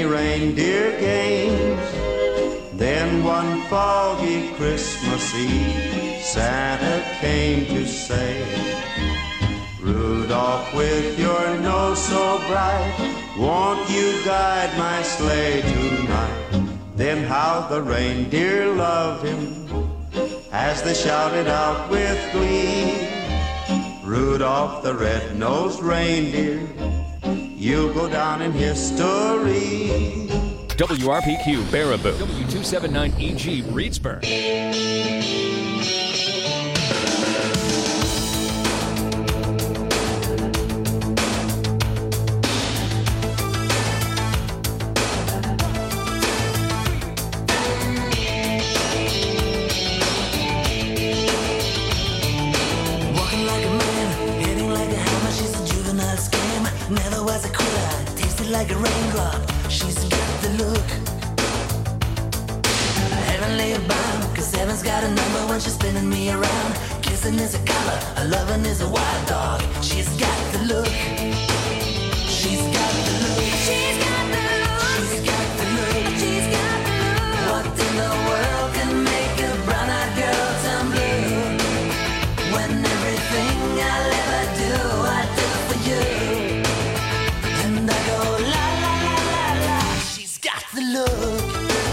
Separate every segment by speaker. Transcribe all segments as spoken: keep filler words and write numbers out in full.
Speaker 1: reindeer games. Then one foggy Christmas Eve, Santa came to say, Rudolph, with your nose so bright, won't you guide my sleigh tonight? Then how the reindeer loved him as they shouted out with glee, Rudolph the red-nosed reindeer, you'll go down in history.
Speaker 2: W R P Q Baraboo, W two seventy-nine E G Reedsburg.
Speaker 3: Like a raindrop, she's got the look. Heavenly bound, cause heaven's got a number when she's spinning me around. Kissing is a color, a loving is a wild dog. She's got the look. She's got the look. She's got the look. She's got the look. She's got the look. What in the world can make a brown-eyed girl turn blue? When everything I'll ever do, I do for you. And I go la la la la la. She's got the look.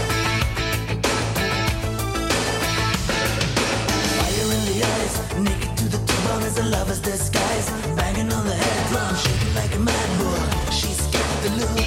Speaker 3: Fire in the eyes, naked to the bone as a lover's disguise. Banging on the head drum, shaking like a mad bull. She's got the look.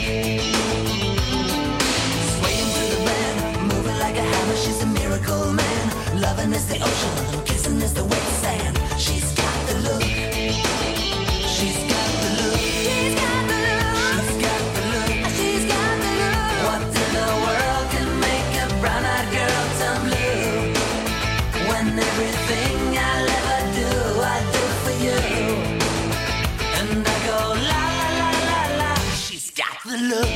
Speaker 3: Swaying to the band, moving like a hammer. She's a miracle man. Loving is the ocean, kissing is the wet sand. She's got the look. She's got the look. She's got the look. She's got the look. She's got the look. What in the world can make a brown-eyed girl turn blue? When everything I'll ever do, I do for you. And I go la la la la la. She's got the look.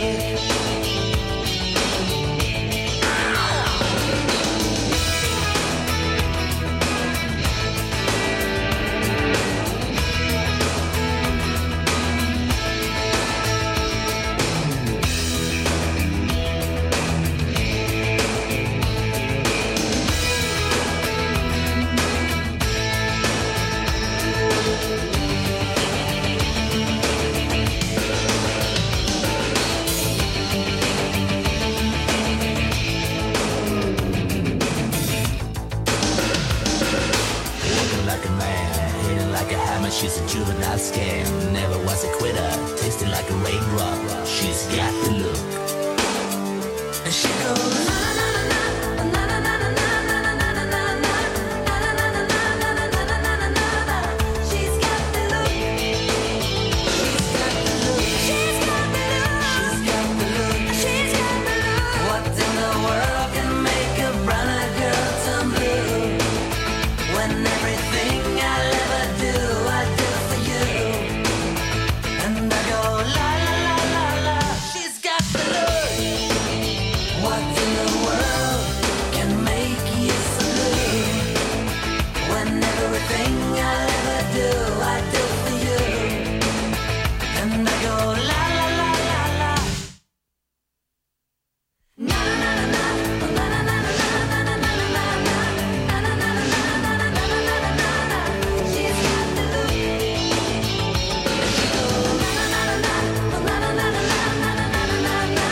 Speaker 3: She's a juvenile scam, never was a quitter, tasting like a raindrop. She's got the look. And she goes na na na na na na na na na na na na. She's got the look. She's got the look. She's got the look. She's got the look. What in the world can make a brown-eyed girl turn blue? When everything I'll ever do, I do for you. And I go la la la la la. She's got the look. What in the world can make you so blue? When everything I'll ever do, I do for you. And I go la la la la la. Na na na na na na na na na na na na. She's got the look. She goes na na na na na na na na na na na na na na.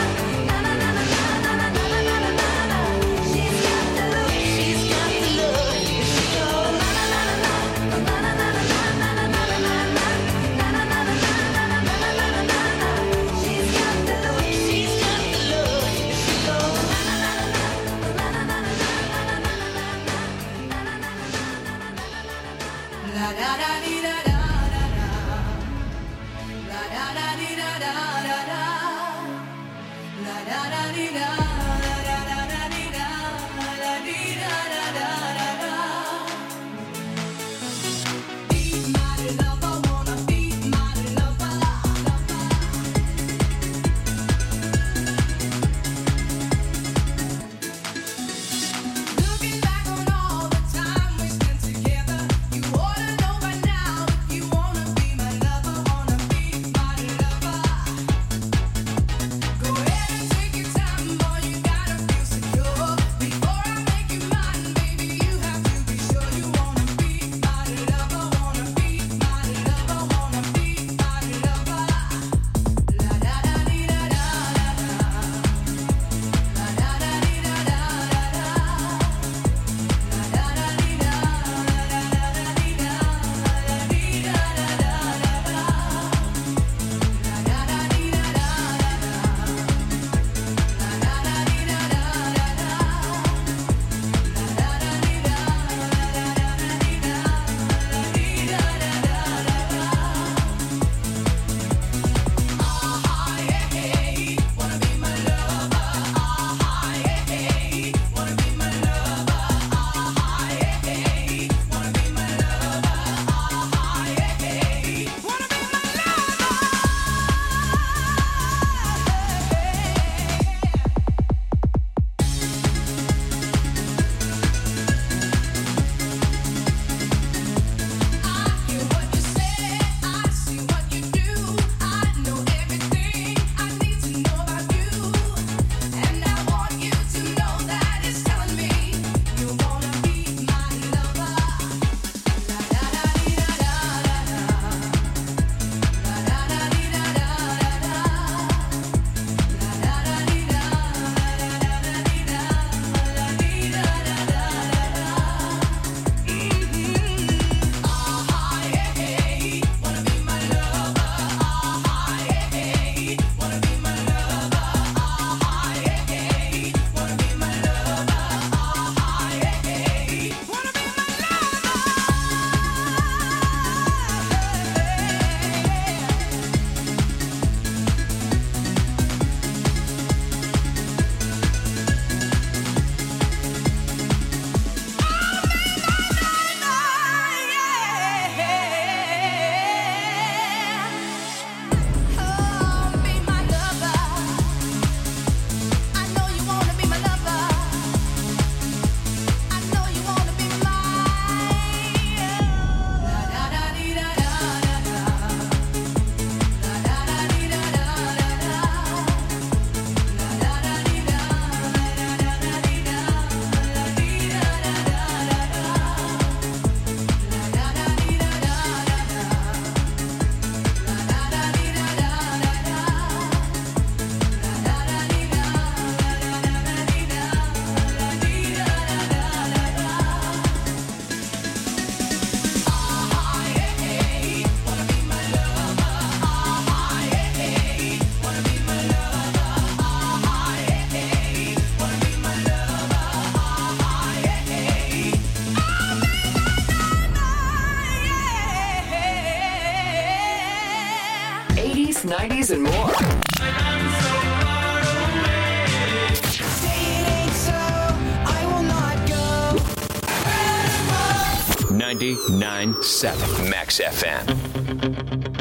Speaker 3: She's got the look. She's got the look. She goes na na na na na na na na na na na na na na na. She's got the look. She's got the look. She goes na na na na na na na na na na. La da da dee da da da da. La da da dee da da da da. La da da dee da da da da dee da da dee da da da da da. Be my lover, wanna be my lover. Looking back on all the time we spent together, you ought to know by now if you wanna be my lover, wanna be my lover. Go ahead and take
Speaker 4: these and more.
Speaker 2: ninety-nine point seven Max F M.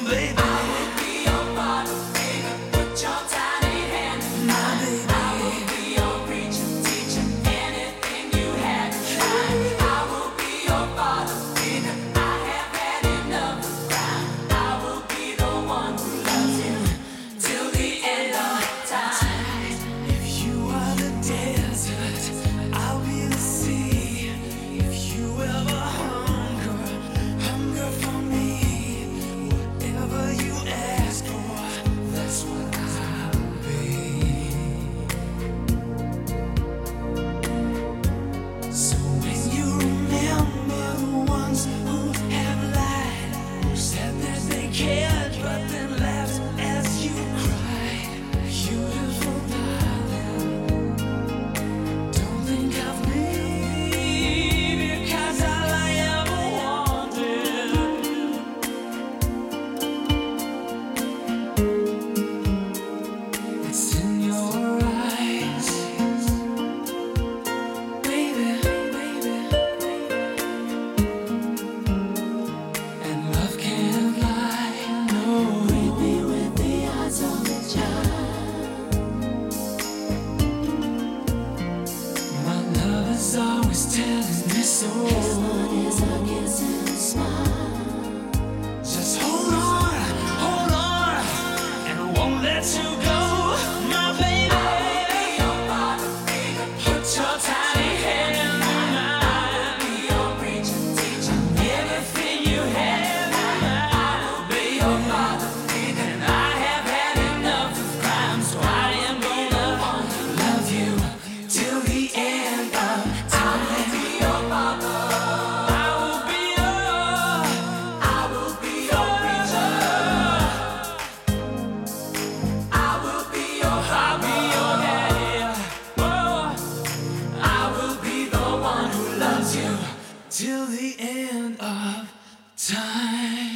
Speaker 3: baby. I will be your bottle, baby. Put your tiny hand in mine, baby. I will be your preacher, teacher, anything you had to try. I will be your bottle, baby. I have had enough of crime. I will be the one who loves you till the end of time. If you are the desert, I'll be the sea. If you ever hunger, hunger for me. Whatever you ask for, that's what I'll be. So when you remember the ones who have lied, who said that they cared but then laughed as you cried, beautiful darling, don't think of me, because all I ever wanted it's in your eyes, baby, baby. And love can't lie, no. Read me with the eyes of a child. My love is always telling me so. Is a kiss and a smile. Just hold on, hold on, and I won't let you go, my baby. I will be your bottle, baby. Put your tiny hand in mine. I will be your preacher, teacher, everything you have in mind. I will be your bottle, baby. And I have had enough of crime, so I am gonna love you till the end of time. I will be your bottle. I will be your, I will be your preacher. I will be your, I'll be your daddy. Oh, I will be the one who loves you till the end of time.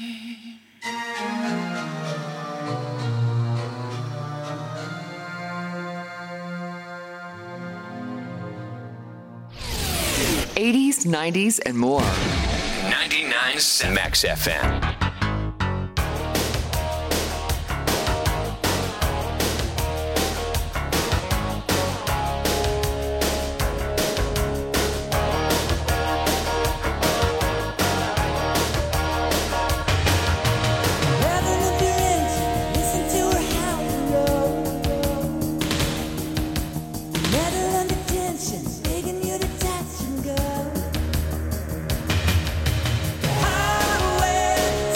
Speaker 4: eighties, nineties, and more.
Speaker 2: ninety-nine Max F M.
Speaker 5: Rather than be into, listen to her howl and roll. Metal under tension, begging you to touch and go. Highway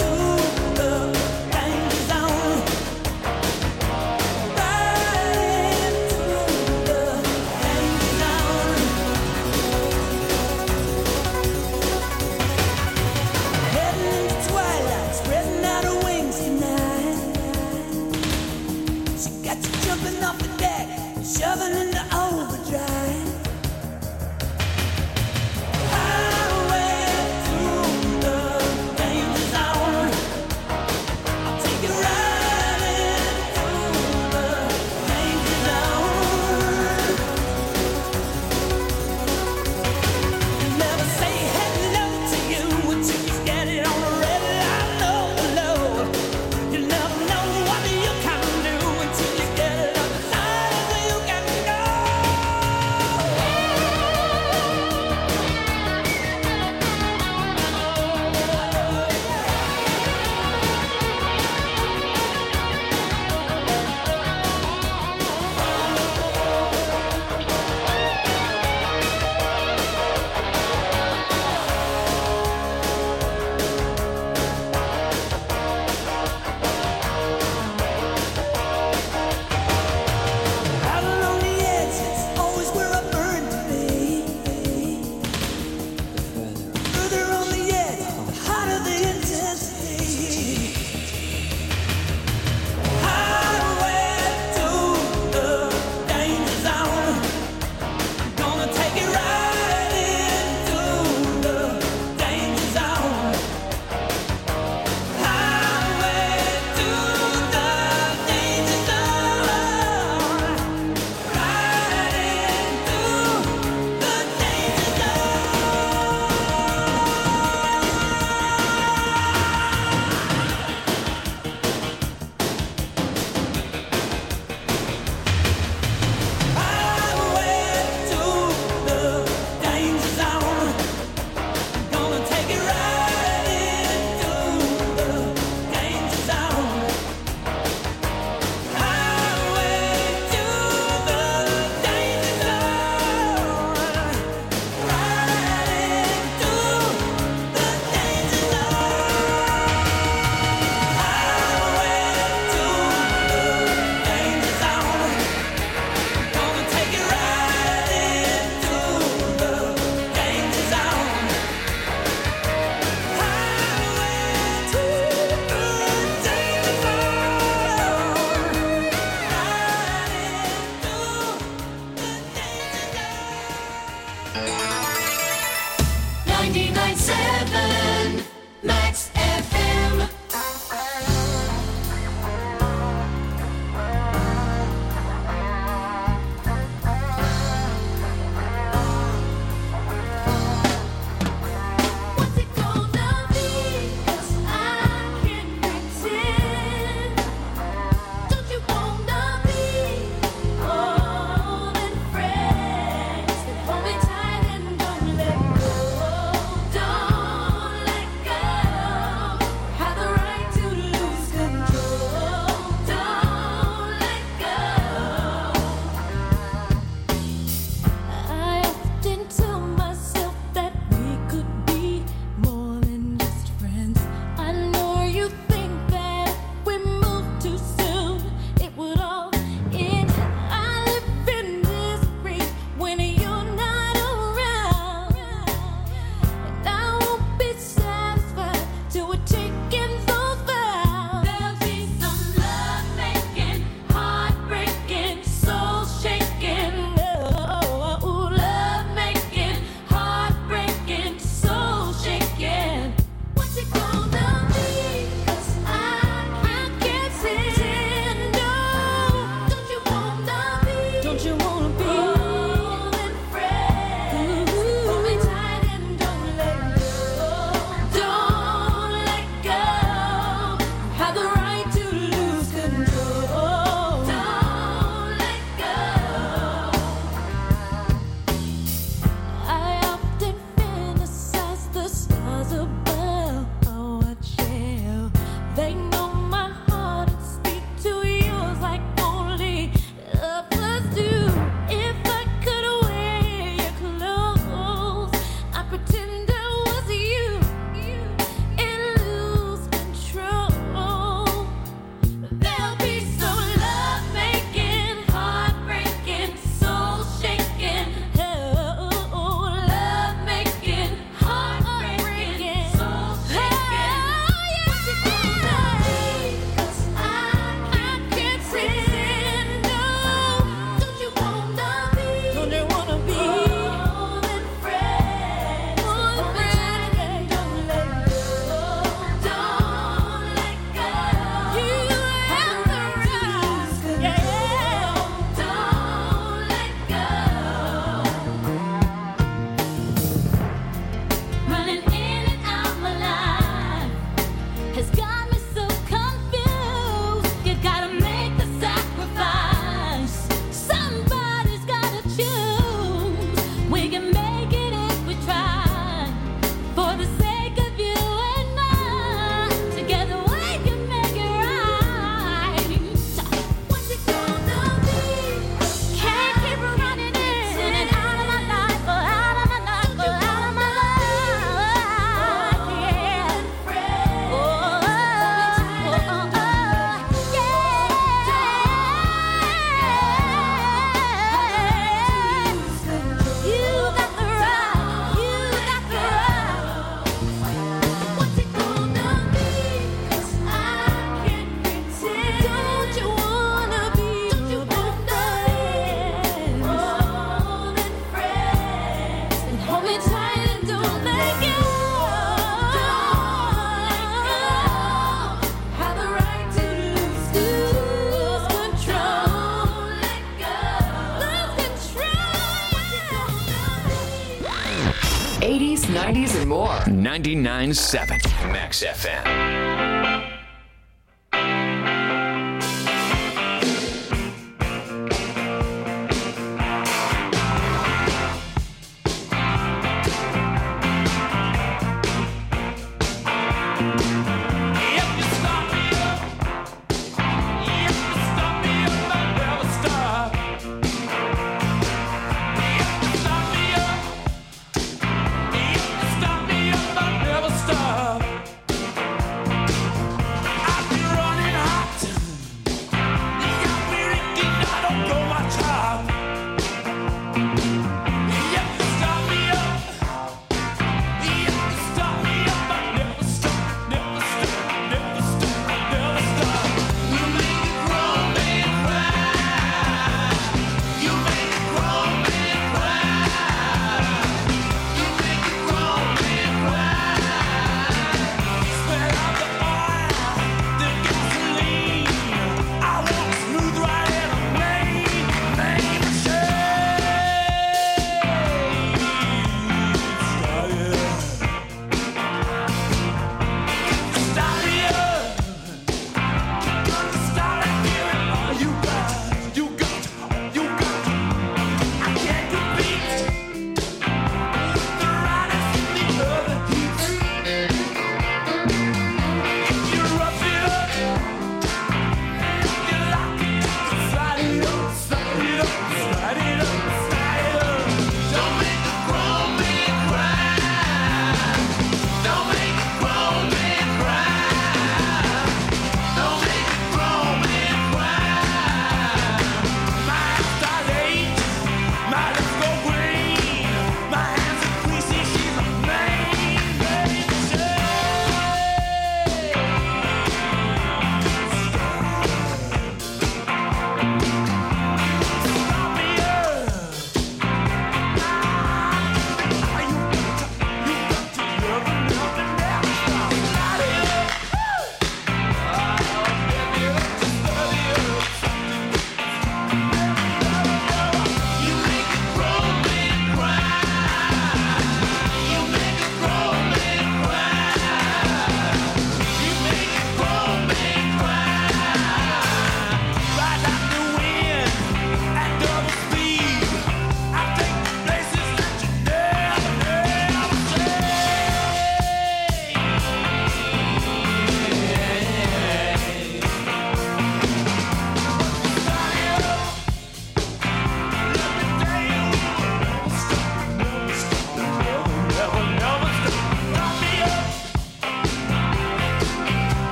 Speaker 4: eighties, and more.
Speaker 2: ninety-nine point seven Max F M.
Speaker 6: Stop me up, I never stop, never stop.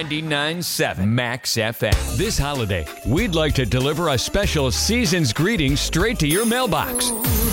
Speaker 2: ninety-nine point seven Max F M. This holiday, we'd like to deliver a special season's greeting straight to your mailbox.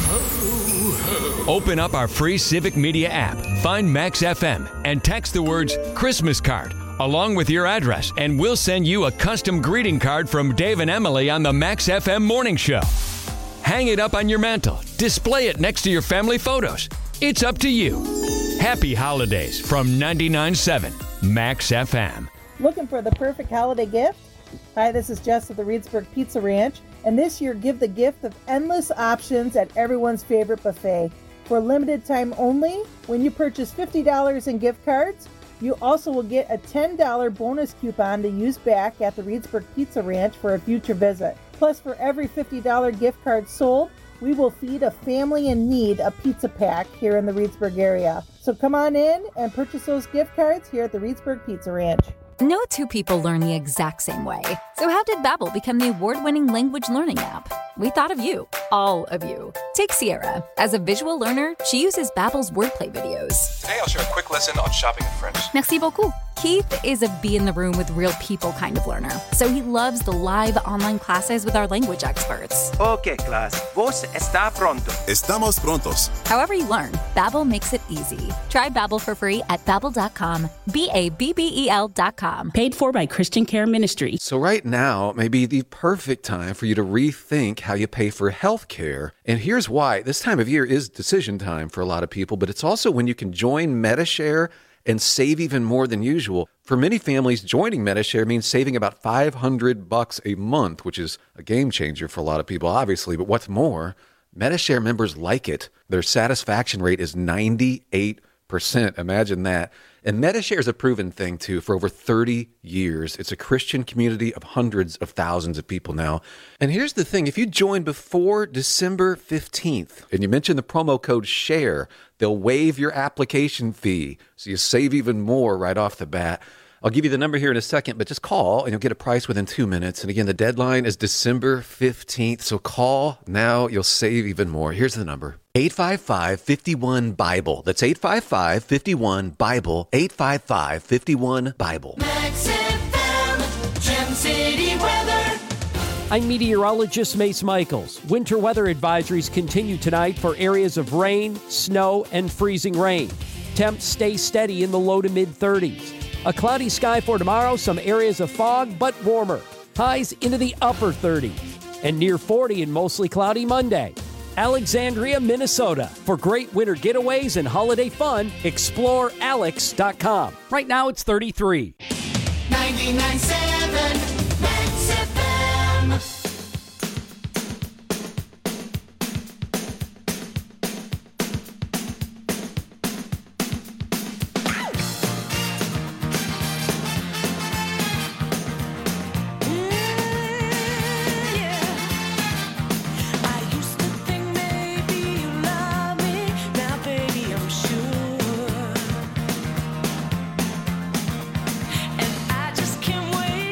Speaker 2: Open up our free Civic Media app, find Max F M, and text the words Christmas card along with your address, and we'll send you a custom greeting card from Dave and Emily on the Max F M Morning Show. Hang it up on your mantle. Display it next to your family photos. It's up to you. Happy holidays from ninety-nine point seven Max F M.
Speaker 6: Looking for the perfect holiday gift? Hi, this is Jess at the Reedsburg Pizza Ranch, and this year give the gift of endless options at everyone's favorite buffet. For limited time only, when you purchase fifty dollars in gift cards, you also will get a ten dollars bonus coupon to use back at the Reedsburg Pizza Ranch for a future visit. Plus, for every fifty dollars gift card sold, we will feed a family in need a pizza pack here in the Reedsburg area. So come on in and purchase those gift cards here at the Reedsburg Pizza Ranch.
Speaker 7: No two people learn the exact same way. So how did Babbel become the award-winning language learning app? We thought of you, all of you. Take Sierra. As a visual learner, she uses Babbel's wordplay videos.
Speaker 8: Today I'll share a quick lesson on shopping in French.
Speaker 7: Merci beaucoup. Keith is a be in the room with real people kind of learner, so he loves the live online classes with our language experts.
Speaker 9: Okay, class. Vos está pronto.
Speaker 10: Estamos prontos.
Speaker 7: However you learn, Babbel makes it easy. Try Babbel for free at babbel dot com. B A B B E L dot com.
Speaker 11: Paid for by Christian Care Ministry.
Speaker 12: So right now may be the perfect time for you to rethink how you pay for health care. And here's why. This time of year is decision time for a lot of people, but it's also when you can join Medi-Share and save even more than usual. For many families, joining Medi-Share means saving about five hundred bucks a month, which is a game changer for a lot of people, obviously. But what's more, Medi-Share members like it. Their satisfaction rate is ninety-eight percent. Imagine that. And Medi-Share is a proven thing, too, for over thirty years. It's a Christian community of hundreds of thousands of people now. And here's the thing. If you join before December fifteenth and you mention the promo code SHARE, they'll waive your application fee, so you save even more right off the bat. I'll give you the number here in a second, but just call and you'll get a price within two minutes. And again, the deadline is December fifteenth, so call now. You'll save even more. Here's the number. eight five five, five one, Bible. That's eight five five, five one, Bible. eight five five, five one, Bible.
Speaker 3: Max F M, Gem City weather.
Speaker 13: I'm meteorologist Mace Michaels. Winter weather advisories continue tonight for areas of rain, snow, and freezing rain. Temps stay steady in the low to mid thirties. A cloudy sky for tomorrow, some areas of fog, but warmer. Highs into the upper thirties. And near forty and mostly cloudy Monday. Alexandria, Minnesota. For great winter getaways and holiday fun, explore alex dot com. Right now it's thirty-three.
Speaker 3: ninety-nine point seven Max F M.
Speaker 5: And I just can't wait.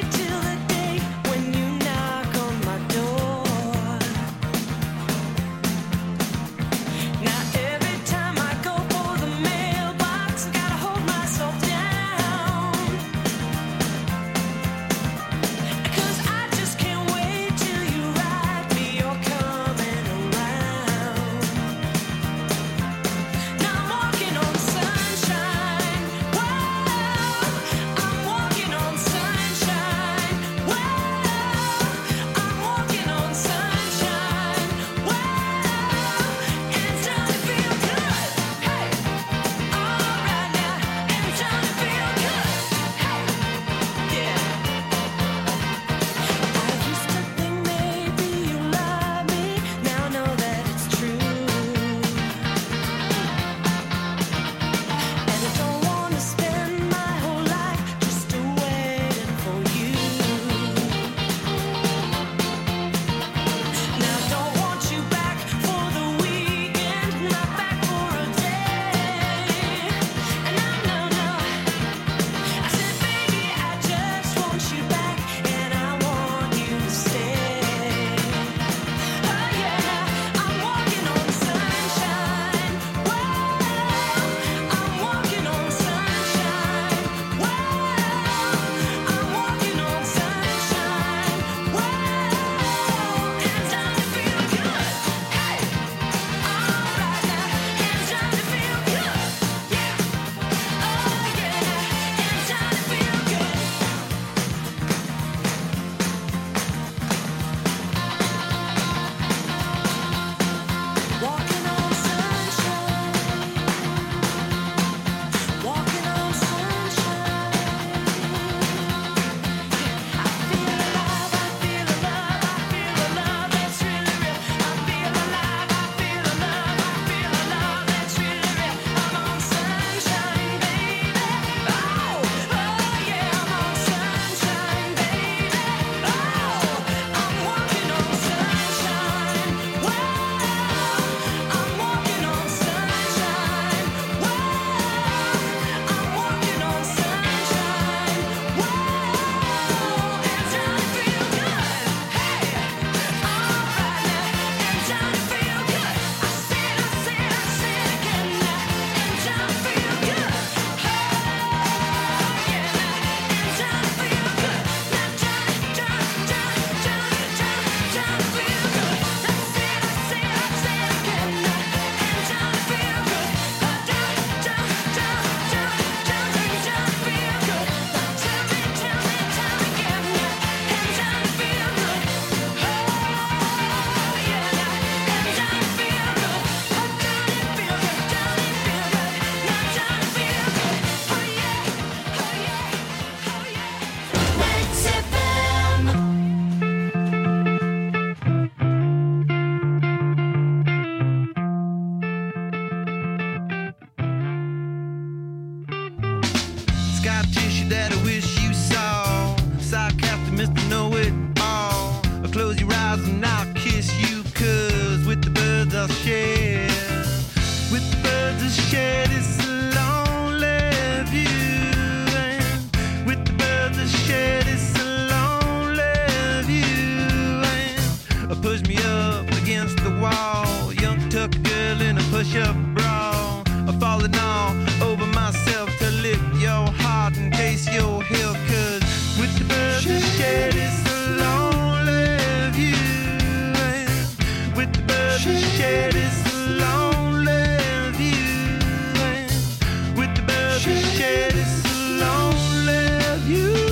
Speaker 10: Mister Know-It-All. Close your eyes and I'll kiss you, cause with the birds I'll share. With the birds I'll share this lonely view. And with the birds I'll share this lonely view. And push me up against the wall. Young tuck girl in a push-up bra. Falling all over myself to lick your heart and taste your heel. Cause with the birds I'll share this lonely view. And with the birds I'll share this lonely view. And with the birds I'll share this lonely view.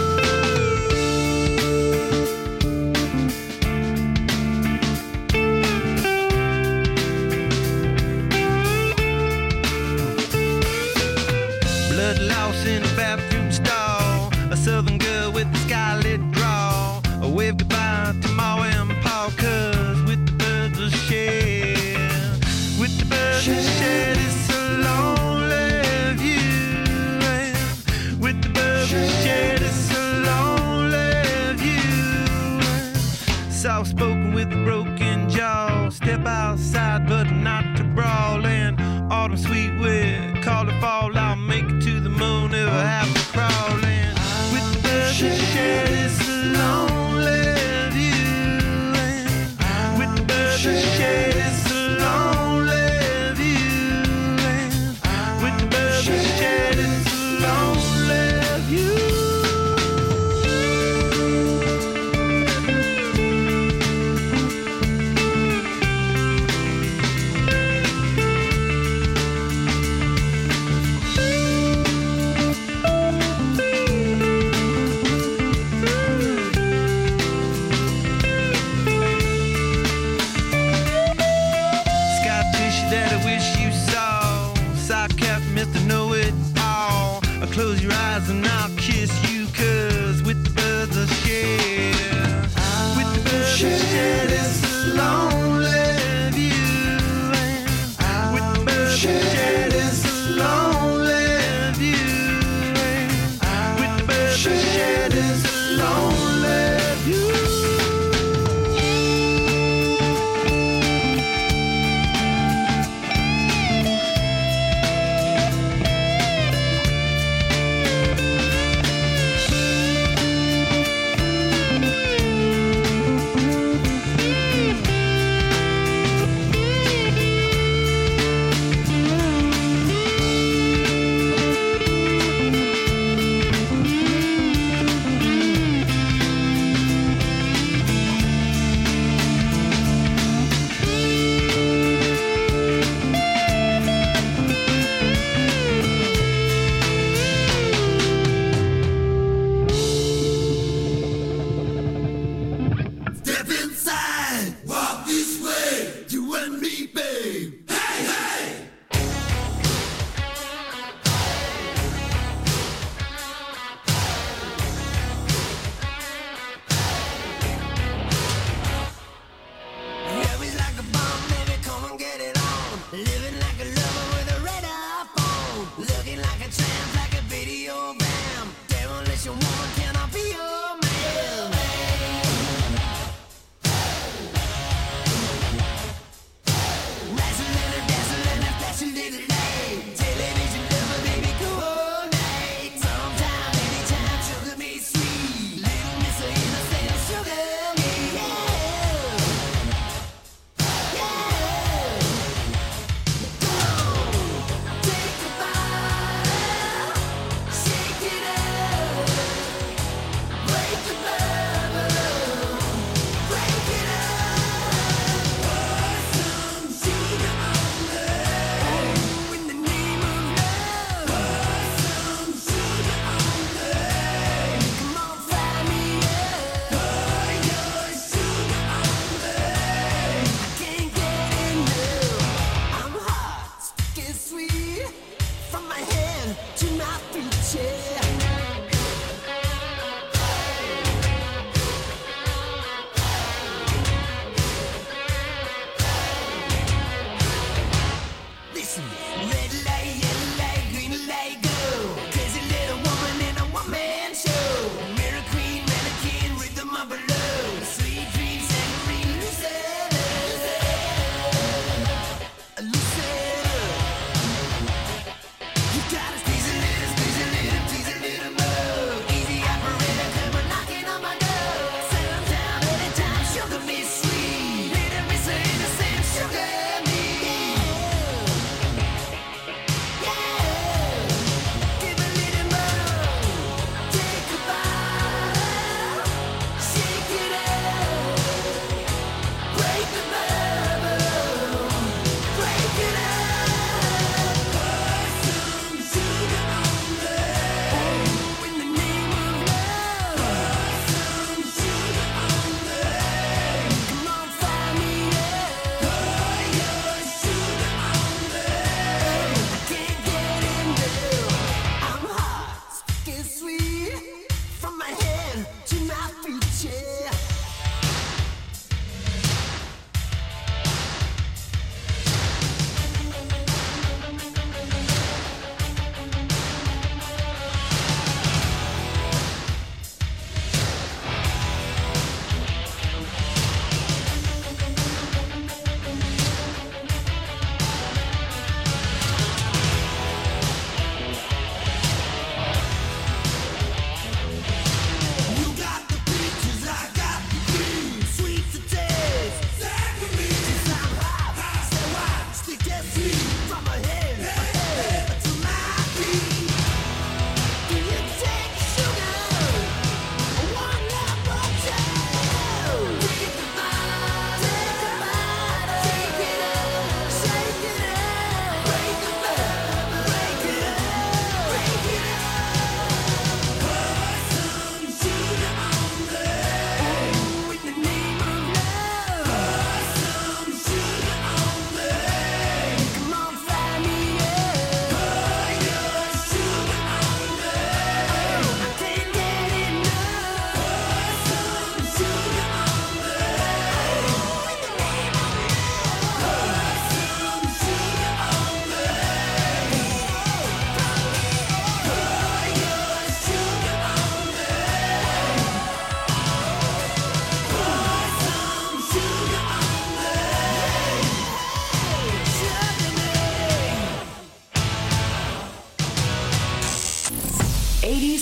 Speaker 10: Blood louse in a bathroom stall. A southern girl with a skylit draw. A wave goodbye to Ma and Pa, cause with the birds I'll share. With the birds I'll share this lonely view. And with the birds I'll share this lonely view. Soft spoken with a broken jaw. Step outside but not to brawl. And autumn sweet wind, call it fall. I'll make it to the moon if I have to crawl. And with the birds I'll share this lonely view. And with the birds I'll share this lonely view. And with the birds I'll share this lonely view.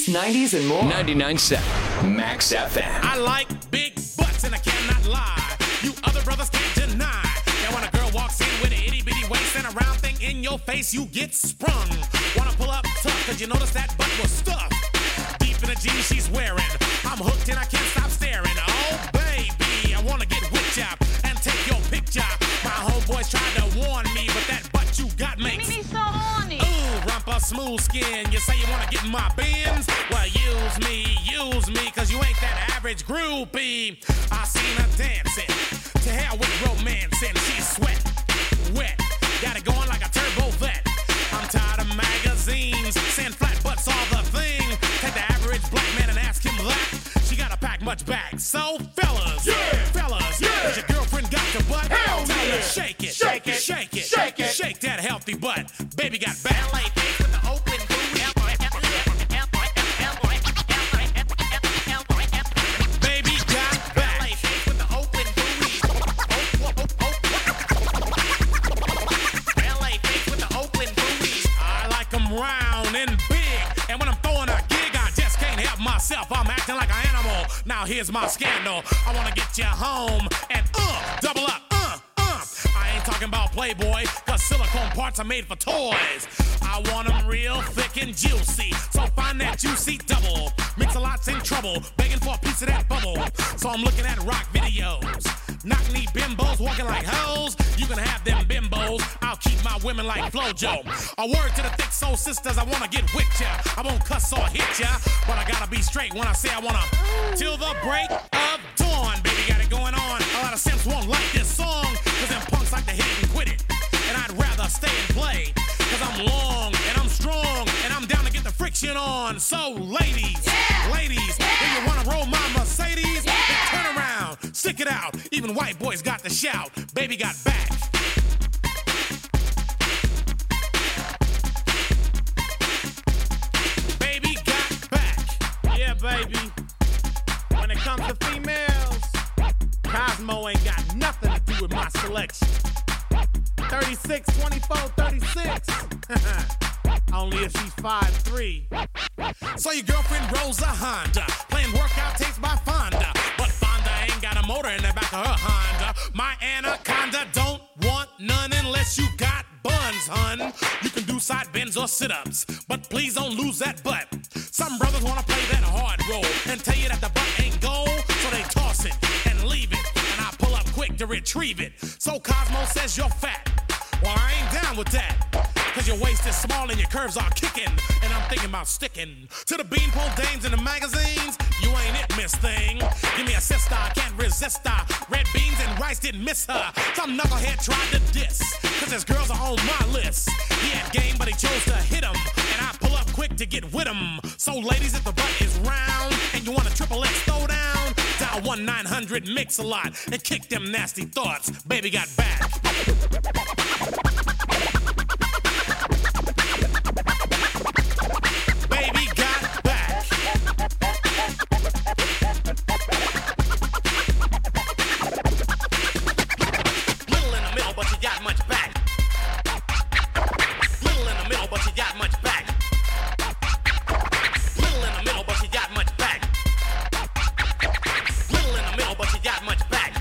Speaker 4: nineties, and more.
Speaker 2: ninety-nine point seven Max F M.
Speaker 14: I like big butts and I cannot lie. You other brothers can't deny. Now when a girl walks in with an itty bitty waist and a round thing in your face, you get sprung. Wanna pull up tough, cause you notice that butt was stuffed deep in the jeans she's wearing. I'm hooked and I can't stop staring. Oh baby, I wanna get with ya and take your picture. My homeboys tried to warn me, but that butt you got makes me so horny. Ooh, rumpa smooth skin. You say you wanna get in my bins? Well, use me, use me, cause you ain't that average groupie. I seen her dancing. To hell with romance and she's sweat, wet. Got it going like a turbo vet. I'm tired of magazines saying flat butts all the thing. Take the average black man and ask him that. She gotta pack much back. So fellas, yeah, fellas, yeah, has your girlfriend got your butt? Hell Tell yeah. her shake it, shake it, shake it, shake it, shake that healthy butt. Baby got back. L A face with the open booty. Baby got back. L A face with the open booty. L A face with the open booty. I like them round and big, and when I'm throwing a gig, I just can't help myself. I'm acting like an animal. Now here's my scandal. I wanna get you home and uh, double up, uh, uh. I ain't talking about Playboy, cause silicone parts are made for toys. I want them real thick and juicy, so find that juicy double. Mix-a-lot's in trouble, begging for a piece of that bubble. So I'm looking at rock videos. Knock-knee bimbos walking like hoes. You can have them bimbos. I'll keep my women like Flojo. A word to the thick soul sisters, I wanna get with ya. I won't cuss or hit ya, but I gotta be straight when I say I wanna. Till the break of dawn, baby, got it going on. A lot of simps won't like this song, cause them punks like to hit it and quit it. And I'd rather stay and play, cause I'm long and I'm strong and I'm down to get the friction on. So ladies, yeah, ladies, yeah, if you wanna roll my Mercedes, yeah, then turn around, stick it out. Even white boys got to shout, baby got back. Baby got back. Yeah, baby. When it comes to females, Cosmo ain't got nothing to do with my selection. thirty-six, twenty-four, thirty-six. Only if she's five three. So your girlfriend rolls a Honda, playing workout tapes by Fonda. But Fonda ain't got a motor in the back of her Honda. My Anaconda don't want none unless you got buns, hun. You can do side bends or sit-ups, but please don't lose that butt. Some brothers wanna play that hard role and tell you that the butt ain't gold, so they toss it and leave it, and I pull up quick to retrieve it. So Cosmo says you're fat. Well, I ain't down with that, cause your waist is small and your curves are kicking, and I'm thinking about sticking to the beanpole dames in the magazines. You ain't it, miss thing. Give me a sister, I can't resist her. Red beans and rice didn't miss her. Some knucklehead tried to diss, cause his girls are on my list. He had game, but he chose to hit him, and I pull up quick to get with him. So ladies, if the butt is round and you want a triple X throw down, dial one nine hundred mix a lot and kick them nasty thoughts. Baby got back. Baby got back. Little in the middle, but you got much back. Little in the middle, but you got much back. Little in the middle, but you got much back. Little in the middle, but you got much back.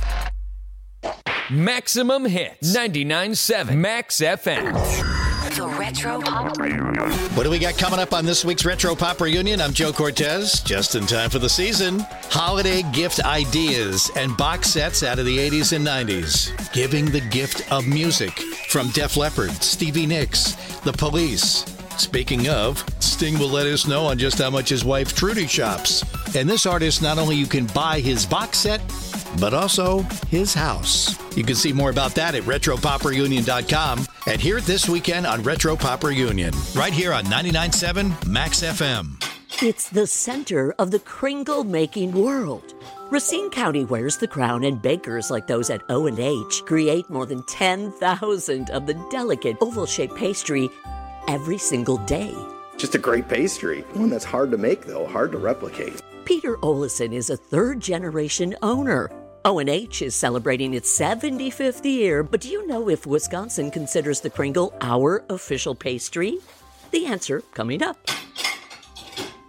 Speaker 2: Maximum hits. ninety-nine point seven Max F M.
Speaker 15: The Retro Pop.
Speaker 16: What do we got coming up on this week's Retro Pop Reunion? I'm Joe Cortez, just in time for the season. Holiday gift ideas and box sets out of the eighties and nineties. Giving the gift of music from Def Leppard, Stevie Nicks, The Police. Speaking of, Sting will let us know on just how much his wife Trudy shops. And this artist, not only you can buy his box set, but also his house. You can see more about that at retro pop reunion dot com and hear it this weekend on Retro Pop Reunion, right here on ninety-nine point seven Max F M.
Speaker 17: It's the center of the kringle-making world. Racine County wears the crown, and bakers like those at O and H create more than ten thousand of the delicate oval-shaped pastry every single day.
Speaker 18: Just a great pastry. One that's hard to make, though, hard to replicate.
Speaker 17: Peter Olison is a third-generation owner. O and H is celebrating its seventy-fifth year, but do you know if Wisconsin considers the Kringle our official pastry? The answer coming up.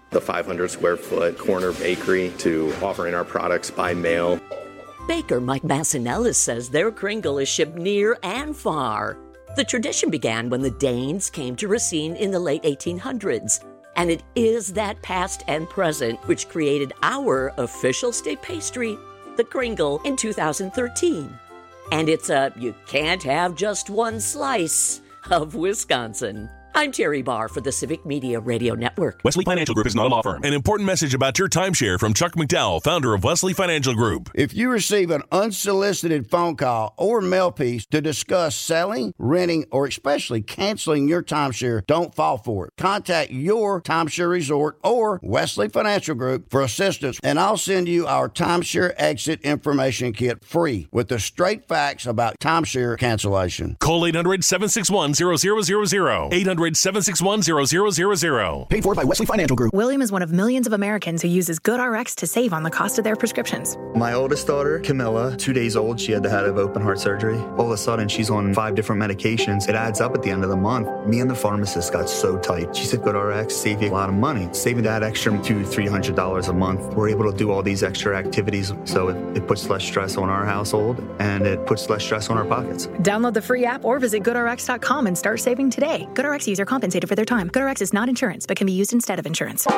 Speaker 18: The five hundred square foot corner bakery to offering our products by mail.
Speaker 17: Baker Mike Massinellis says their Kringle is shipped near and far. The tradition began when the Danes came to Racine in the late eighteen hundreds. And it is that past and present which created our official state pastry, the Kringle, in two thousand thirteen. And it's a you can't have just one slice of Wisconsin. I'm Terry Barr for the Civic Media Radio Network.
Speaker 19: Wesley Financial Group is not a law firm. An important message about your timeshare from Chuck McDowell, founder of Wesley Financial Group.
Speaker 20: If you receive an unsolicited phone call or mail piece to discuss selling, renting, or especially canceling your timeshare, don't fall for it. Contact your timeshare resort or Wesley Financial Group for assistance, and I'll send you our timeshare exit information kit free with the straight facts about timeshare cancellation.
Speaker 19: Call eight hundred, seven six one, zero zero zero zero. eight hundred, seven six one, zero zero zero zero.
Speaker 21: Paid for by Wesley Financial Group.
Speaker 22: William is one of millions of Americans who uses GoodRx to save on the cost of their prescriptions.
Speaker 23: My oldest daughter, Camilla, two days old, she had to have open heart surgery. All of a sudden, she's on five different medications. It adds up at the end of the month. Me and the pharmacist got so tight. She said, GoodRx save you a lot of money. Saving that extra two hundred dollars, three hundred dollars a month. We're able to do all these extra activities, so it, it puts less stress on our household, and it puts less stress on our pockets.
Speaker 22: Download the free app or visit good R X dot com and start saving today. GoodRx user compensated for their time. GoodRx is not insurance, but can be used instead of insurance.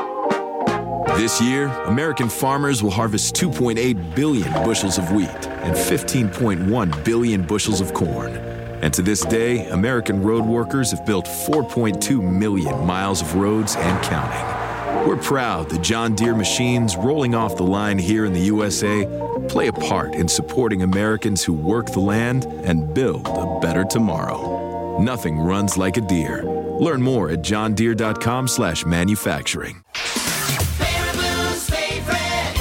Speaker 24: This year, American farmers will harvest two point eight billion bushels of wheat and fifteen point one billion bushels of corn. And to this day, American road workers have built four point two million miles of roads and counting. We're proud that John Deere machines rolling off the line here in the U S A play a part in supporting Americans who work the land and build a better tomorrow. Nothing runs like a Deere. Learn more at john deere dot com slash manufacturing.
Speaker 3: Baraboo's favorite,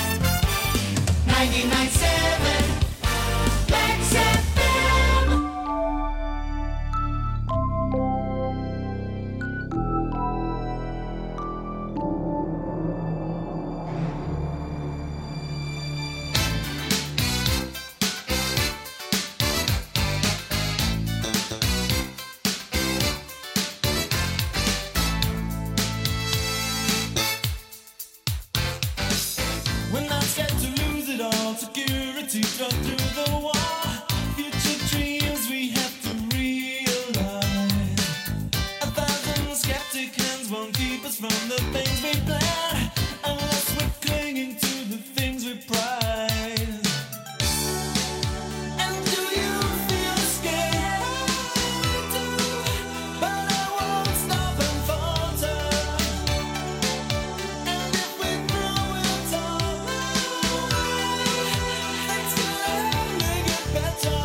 Speaker 3: ninety-nine point seven, Max F M.
Speaker 10: We're not scared to lose it all. Security drug through the wall. Future dreams we have to realize. A thousand skeptic hands won't keep us from the things we plan, unless we're clinging to the things we prize. And do you feel scared? But I won't stop and falter. And if we throw it all away, things can only get better.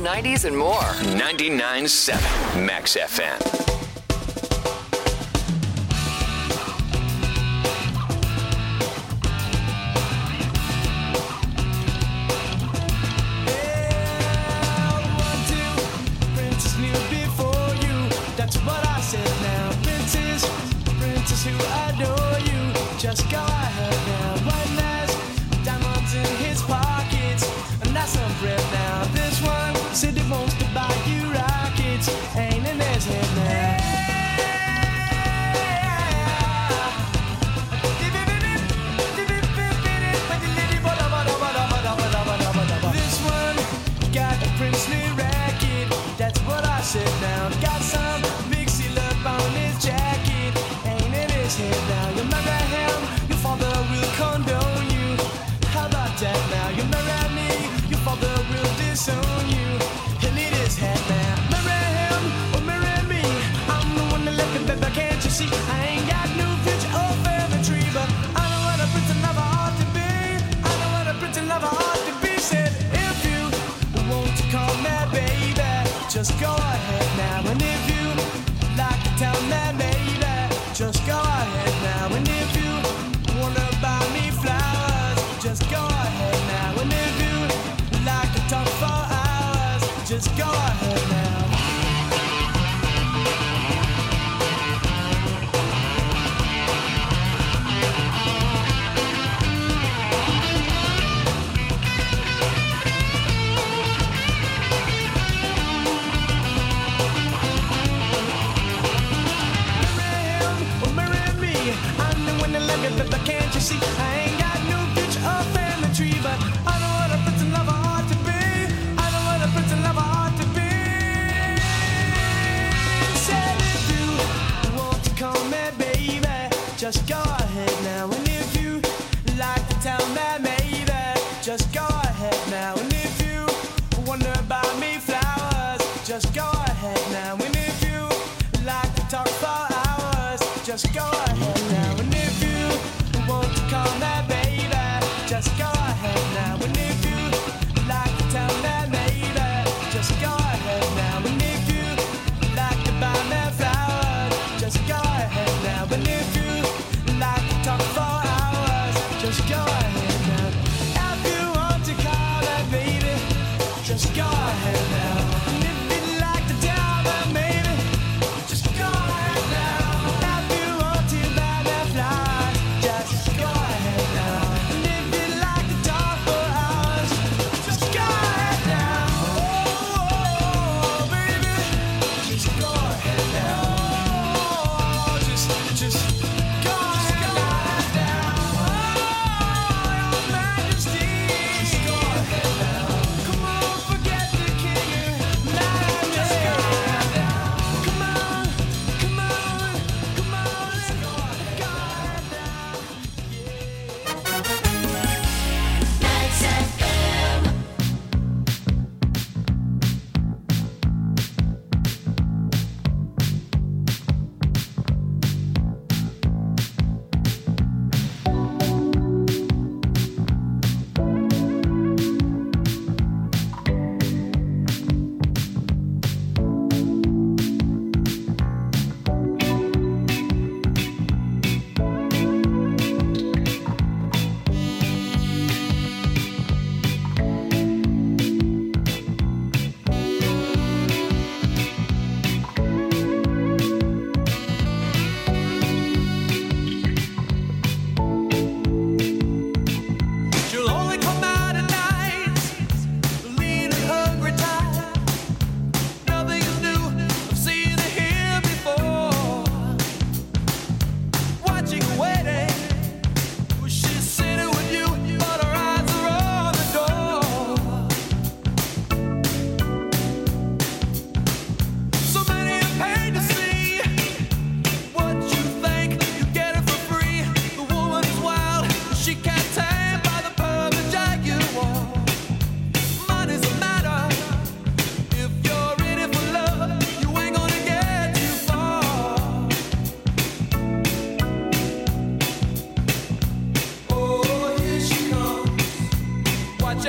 Speaker 4: nineties, and more.
Speaker 2: ninety-nine point seven Max F M.
Speaker 10: Princess knew before you. That's what I said now. Princess, princess who adore you. Just go ahead now. One last diamonds in his pockets. And that's some bread now. This one said he wants to buy you rockets. Ain't in his head now. This one got a princely racket. That's what I said now. Got some mixy love on his jacket. Ain't in his head now. You marry him, your father will condone you. How about that now? You marry me, your father will disown you. He'll eat his head now. Marry him or marry me. I'm the one that left him, baby, can't you see? I ain't got no future or family tree, but I know what a prince and lover ought to be. I know what a prince and lover ought to be. Said if you want to call me baby, just go ahead now. And if you like to tell me baby, just go ahead now. And if you wanna buy me flowers, just go ahead now. And if you like to talk for hours, just go ahead now. But can't you see? I ain't got no future or family tree, but I know what a prince and lover ought to be. I know what a prince and lover ought to be. Said if you want to call me baby, just go ahead now. And if you like to tell me maybe, just go ahead now. And if you wanna buy me flowers, just go ahead now. And if you like to talk for hours, just go ahead.